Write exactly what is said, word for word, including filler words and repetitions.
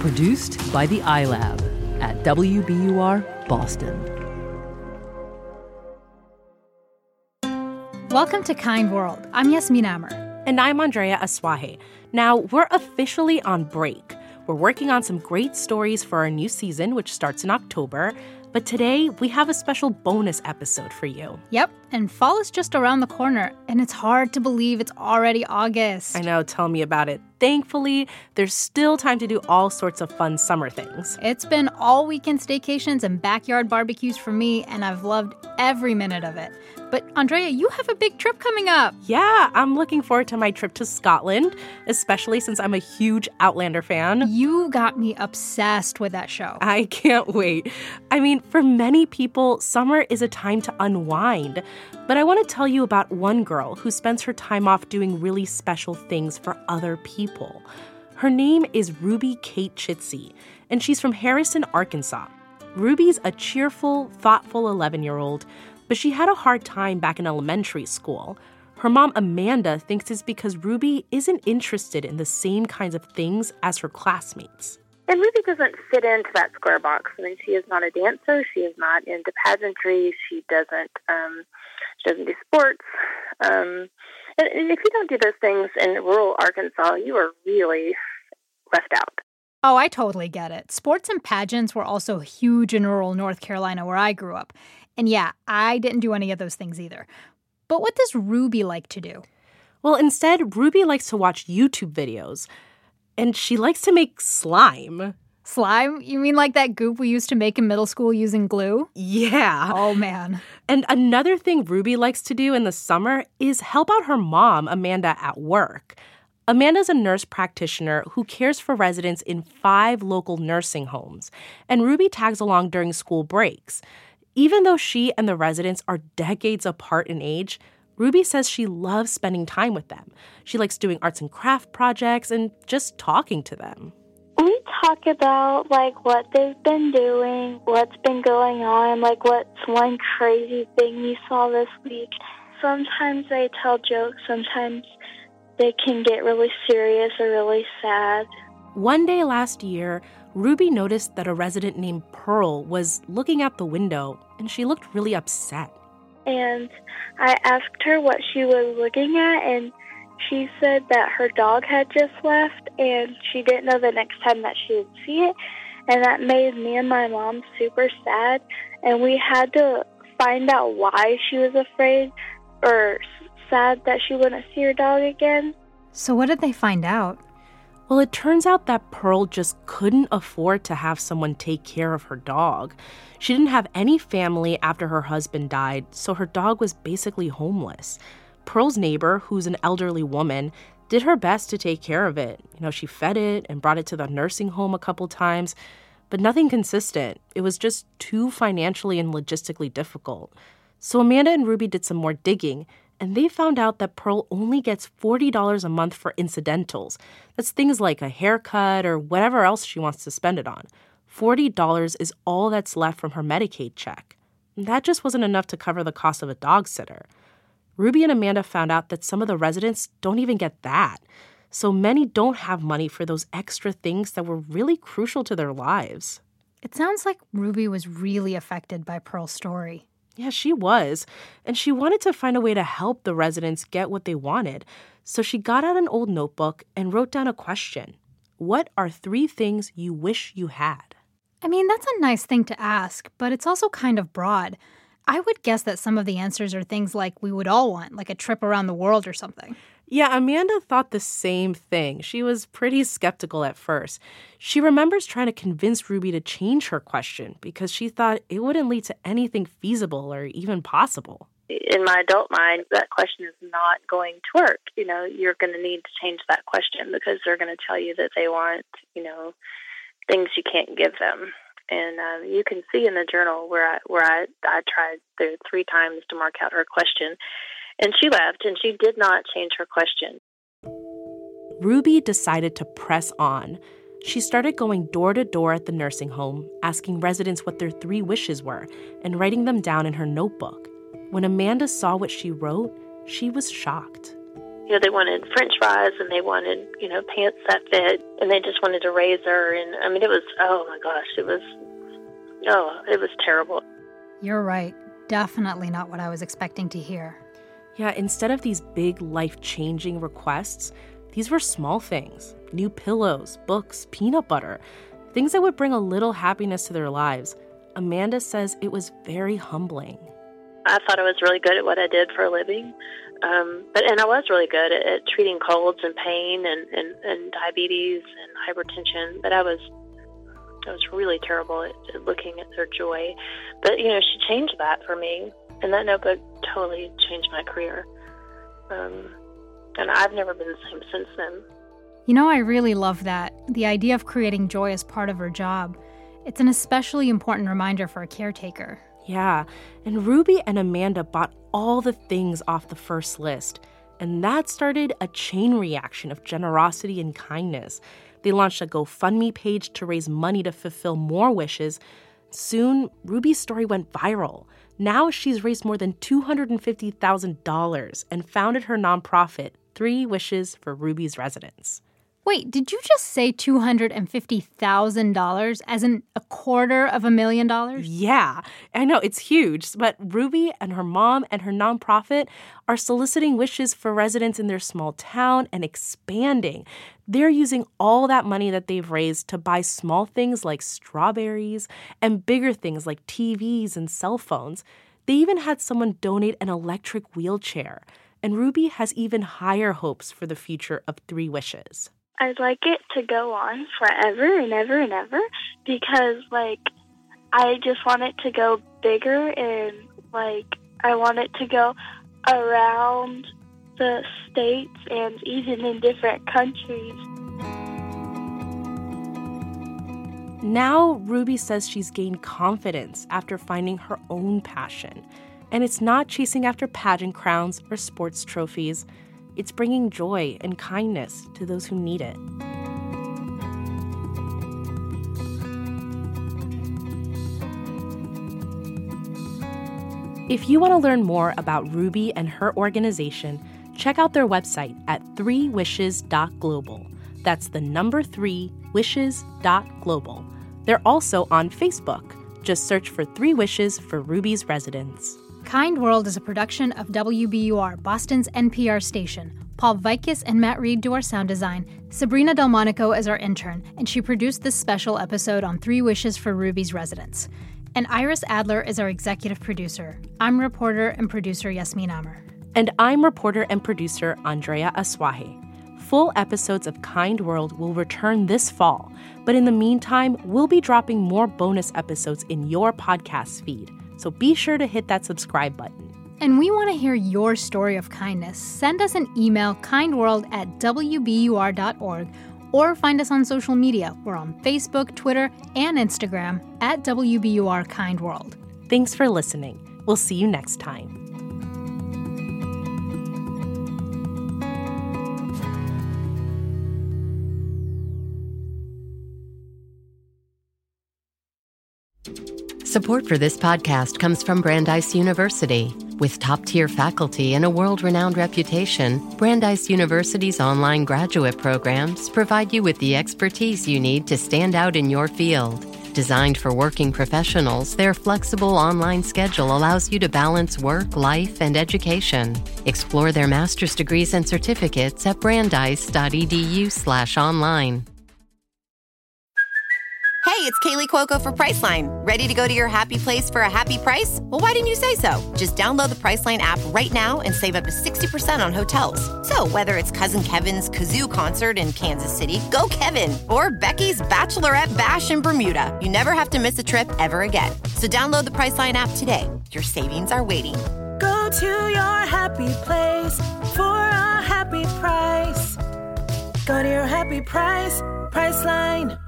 Produced by the iLab at W B U R Boston. Welcome to Kind World. I'm Yasmin Amer. And I'm Andrea Asuaje. Now, we're officially on break. We're working on some great stories for our new season, which starts in October. But today, we have a special bonus episode for you. Yep, and fall is just around the corner, and it's hard to believe it's already August. I know, tell me about it. Thankfully, there's still time to do all sorts of fun summer things. It's been all weekend staycations and backyard barbecues for me, and I've loved every minute of it. But Andrea, you have a big trip coming up. Yeah, I'm looking forward to my trip to Scotland, especially since I'm a huge Outlander fan. You got me obsessed with that show. I can't wait. I mean, for many people, summer is a time to unwind. But I want to tell you about one girl who spends her time off doing really special things for other people. Her name is Ruby Kate Chitsey, and she's from Harrison, Arkansas. Ruby's a cheerful, thoughtful eleven-year-old, but she had a hard time back in elementary school. Her mom, Amanda, thinks it's because Ruby isn't interested in the same kinds of things as her classmates. And Ruby doesn't fit into that square box. I mean, she is not a dancer. She is not into pageantry. She doesn't. Um, she doesn't do sports. Um, and, and if you don't do those things in rural Arkansas, you are really left out. Oh, I totally get it. Sports and pageants were also huge in rural North Carolina, where I grew up. And yeah, I didn't do any of those things either. But what does Ruby like to do? Well, instead, Ruby likes to watch YouTube videos. And she likes to make slime. Slime? You mean like that goop we used to make in middle school using glue? Yeah. Oh, man. And another thing Ruby likes to do in the summer is help out her mom, Amanda, at work. Amanda's a nurse practitioner who cares for residents in five local nursing homes. And Ruby tags along during school breaks. Even though she and the residents are decades apart in age, Ruby says she loves spending time with them. She likes doing arts and craft projects and just talking to them. We talk about, like, what they've been doing, what's been going on, like, what's one crazy thing you saw this week. Sometimes they tell jokes, sometimes they can get really serious or really sad. One day last year, Ruby noticed that a resident named Pearl was looking out the window, and she looked really upset. And I asked her what she was looking at, and she said that her dog had just left, and she didn't know the next time that she would see it, and that made me and my mom super sad, and we had to find out why she was afraid or sad that she wouldn't see her dog again. So what did they find out? Well, it turns out that Pearl just couldn't afford to have someone take care of her dog. She didn't have any family after her husband died, so her dog was basically homeless. Pearl's neighbor, who's an elderly woman, did her best to take care of it. You know, she fed it and brought it to the nursing home a couple times, but nothing consistent. It was just too financially and logistically difficult. So Amanda and Ruby did some more digging, and they found out that Pearl only gets forty dollars a month for incidentals. That's things like a haircut or whatever else she wants to spend it on. forty dollars is all that's left from her Medicaid check. And that just wasn't enough to cover the cost of a dog sitter. Ruby and Amanda found out that some of the residents don't even get that. So many don't have money for those extra things that were really crucial to their lives. It sounds like Ruby was really affected by Pearl's story. Yeah, she was. And she wanted to find a way to help the residents get what they wanted. So she got out an old notebook and wrote down a question. What are three things you wish you had? I mean, that's a nice thing to ask, but it's also kind of broad. I would guess that some of the answers are things like we would all want, like a trip around the world or something. Yeah, Amanda thought the same thing. She was pretty skeptical at first. She remembers trying to convince Ruby to change her question because she thought it wouldn't lead to anything feasible or even possible. In my adult mind, that question is not going to work. You know, you're going to need to change that question because they're going to tell you that they want, you know, things you can't give them. And uh, you can see in the journal where I where I, I tried there three times to mark out her question. And she left, and she did not change her question. Ruby decided to press on. She started going door to door at the nursing home, asking residents what their three wishes were, and writing them down in her notebook. When Amanda saw what she wrote, she was shocked. You know, they wanted French fries and they wanted, you know, pants that fit, and they just wanted a razor. And I mean, it was, oh my gosh, it was, oh, it was terrible. You're right. Definitely not what I was expecting to hear. Yeah, instead of these big life-changing requests, these were small things. New pillows, books, peanut butter, things that would bring a little happiness to their lives. Amanda says it was very humbling. I thought I was really good at what I did for a living. Um, but and I was really good at, at treating colds and pain and, and, and diabetes and hypertension. But I was I was really terrible at, at looking at their joy. But, you know, she changed that for me. And that notebook totally changed my career. Um, and I've never been the same since then. You know, I really love that. The idea of creating joy as part of her job. It's an especially important reminder for a caretaker. Yeah, and Ruby and Amanda bought all the things off the first list. And that started a chain reaction of generosity and kindness. They launched a GoFundMe page to raise money to fulfill more wishes. Soon, Ruby's story went viral. Now she's raised more than two hundred fifty thousand dollars and founded her nonprofit, Three Wishes for Ruby's Residents. Wait, did you just say two hundred fifty thousand dollars, as in a quarter of a million dollars? Yeah, I know, it's huge. But Ruby and her mom and her nonprofit are soliciting wishes for residents in their small town and expanding. They're using all that money that they've raised to buy small things like strawberries and bigger things like T Vs and cell phones. They even had someone donate an electric wheelchair. And Ruby has even higher hopes for the future of Three Wishes. I'd like it to go on forever and ever and ever because, like, I just want it to go bigger and, like, I want it to go around the states and even in different countries. Now, Ruby says she's gained confidence after finding her own passion. And it's not chasing after pageant crowns or sports trophies. It's bringing joy and kindness to those who need it. If you want to learn more about Ruby and her organization, check out their website at three wishes dot global. That's the number three, wishes dot global. They're also on Facebook. Just search for Three Wishes for Ruby's Residents. Kind World is a production of W B U R, Boston's N P R station. Paul Vikis and Matt Reed do our sound design. Sabrina Delmonico is our intern, and she produced this special episode on Three Wishes for Ruby's Residents. And Iris Adler is our executive producer. I'm reporter and producer Yasmin Amer. And I'm reporter and producer Andrea Asuaje. Full episodes of Kind World will return this fall, but in the meantime, we'll be dropping more bonus episodes in your podcast feed. So be sure to hit that subscribe button. And we want to hear your story of kindness. Send us an email, kindworld at w b u r dot org, or find us on social media. We're on Facebook, Twitter, and Instagram at W B U R Kind World. Thanks for listening. We'll see you next time. Support for this podcast comes from Brandeis University. With top-tier faculty and a world-renowned reputation, Brandeis University's online graduate programs provide you with the expertise you need to stand out in your field. Designed for working professionals, their flexible online schedule allows you to balance work, life, and education. Explore their master's degrees and certificates at brandeis.edu slash online. Hey, it's Kaylee Cuoco for Priceline. Ready to go to your happy place for a happy price? Well, why didn't you say so? Just download the Priceline app right now and save up to sixty percent on hotels. So whether it's Cousin Kevin's Kazoo Concert in Kansas City, go Kevin, or Becky's Bachelorette Bash in Bermuda, you never have to miss a trip ever again. So download the Priceline app today. Your savings are waiting. Go to your happy place for a happy price. Go to your happy price, Priceline.